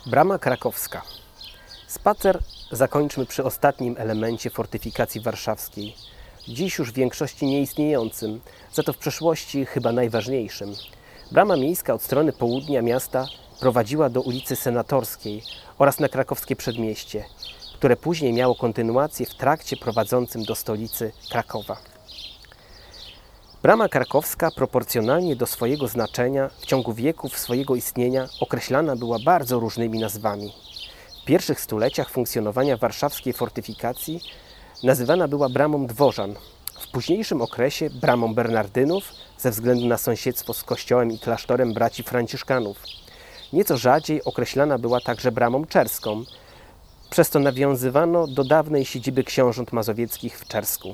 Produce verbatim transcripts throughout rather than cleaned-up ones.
Brama krakowska. Spacer zakończmy przy ostatnim elemencie fortyfikacji warszawskiej. Dziś już w większości nieistniejącym, za to w przeszłości chyba najważniejszym. Brama miejska od strony południa miasta prowadziła do ulicy Senatorskiej oraz na krakowskie przedmieście, które później miało kontynuację w trakcie prowadzącym do stolicy Krakowa. Brama krakowska proporcjonalnie do swojego znaczenia w ciągu wieków swojego istnienia określana była bardzo różnymi nazwami. W pierwszych stuleciach funkcjonowania warszawskiej fortyfikacji nazywana była bramą Dworzan, w późniejszym okresie bramą Bernardynów ze względu na sąsiedztwo z kościołem i klasztorem braci franciszkanów. Nieco rzadziej określana była także bramą czerską, przez co nawiązywano do dawnej siedziby książąt mazowieckich w Czersku.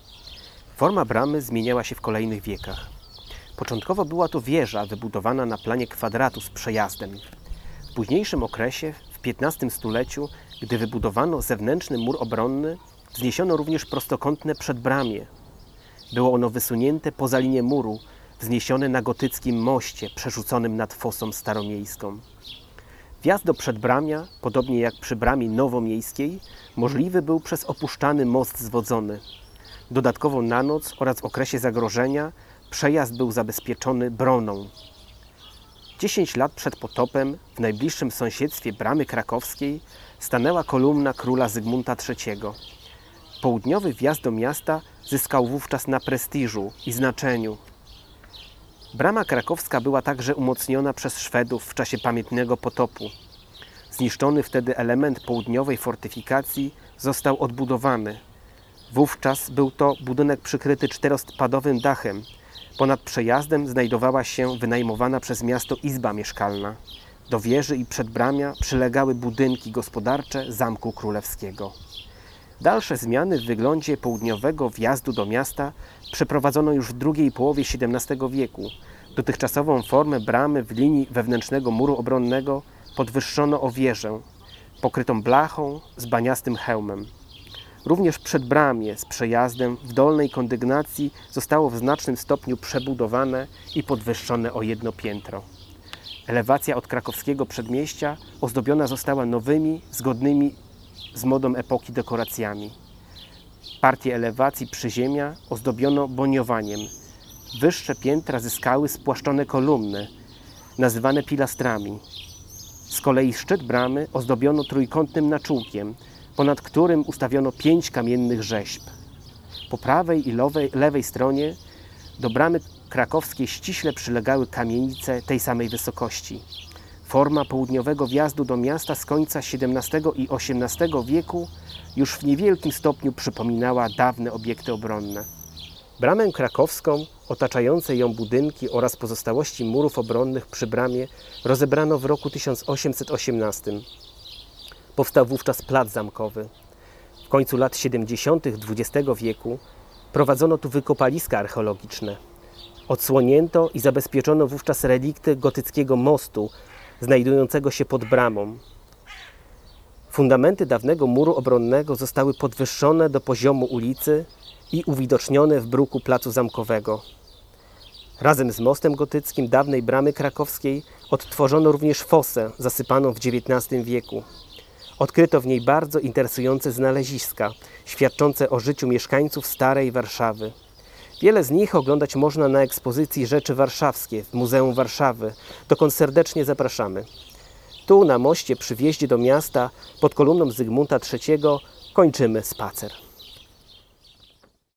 Forma bramy zmieniała się w kolejnych wiekach. Początkowo była to wieża wybudowana na planie kwadratu z przejazdem. W późniejszym okresie, w piętnastym stuleciu, gdy wybudowano zewnętrzny mur obronny, wzniesiono również prostokątne przedbramie. Było ono wysunięte poza linię muru, wzniesione na gotyckim moście przerzuconym nad fosą staromiejską. Wjazd do przedbramia, podobnie jak przy bramie nowomiejskiej, możliwy był przez opuszczany most zwodzony. Dodatkowo na noc oraz w okresie zagrożenia przejazd był zabezpieczony broną. Dziesięć lat przed potopem w najbliższym sąsiedztwie bramy krakowskiej stanęła kolumna króla Zygmunta trzeciego. Południowy wjazd do miasta zyskał wówczas na prestiżu i znaczeniu. Brama krakowska była także umocniona przez Szwedów w czasie pamiętnego potopu. Zniszczony wtedy element południowej fortyfikacji został odbudowany. Wówczas był to budynek przykryty czterospadowym dachem. Ponad przejazdem znajdowała się wynajmowana przez miasto izba mieszkalna. Do wieży i przedbramia przylegały budynki gospodarcze Zamku Królewskiego. Dalsze zmiany w wyglądzie południowego wjazdu do miasta przeprowadzono już w drugiej połowie siedemnastego wieku. Dotychczasową formę bramy w linii wewnętrznego muru obronnego podwyższono o wieżę, pokrytą blachą z baniastym hełmem. Również przedbramie z przejazdem w dolnej kondygnacji zostało w znacznym stopniu przebudowane i podwyższone o jedno piętro. Elewacja od krakowskiego przedmieścia ozdobiona została nowymi, zgodnymi z modą epoki dekoracjami. Partię elewacji przyziemia ozdobiono boniowaniem. Wyższe piętra zyskały spłaszczone kolumny, nazywane pilastrami. Z kolei szczyt bramy ozdobiono trójkątnym naczółkiem, ponad którym ustawiono pięć kamiennych rzeźb. Po prawej i lewej, lewej stronie do bramy krakowskiej ściśle przylegały kamienice tej samej wysokości. Forma południowego wjazdu do miasta z końca siedemnastego i osiemnastego wieku już w niewielkim stopniu przypominała dawne obiekty obronne. Bramę krakowską, otaczające ją budynki oraz pozostałości murów obronnych przy bramie rozebrano w roku tysiąc osiemset osiemnastym. Powstał wówczas plac zamkowy. W końcu lat siedemdziesiątych dwudziestego wieku prowadzono tu wykopaliska archeologiczne. Odsłonięto i zabezpieczono wówczas relikty gotyckiego mostu znajdującego się pod bramą. Fundamenty dawnego muru obronnego zostały podwyższone do poziomu ulicy i uwidocznione w bruku placu zamkowego. Razem z mostem gotyckim dawnej bramy krakowskiej odtworzono również fosę zasypaną w dziewiętnastym wieku. Odkryto w niej bardzo interesujące znaleziska, świadczące o życiu mieszkańców starej Warszawy. Wiele z nich oglądać można na ekspozycji Rzeczy Warszawskie w Muzeum Warszawy, dokąd serdecznie zapraszamy. Tu na moście przy wjeździe do miasta pod kolumną Zygmunta trzeciego kończymy spacer.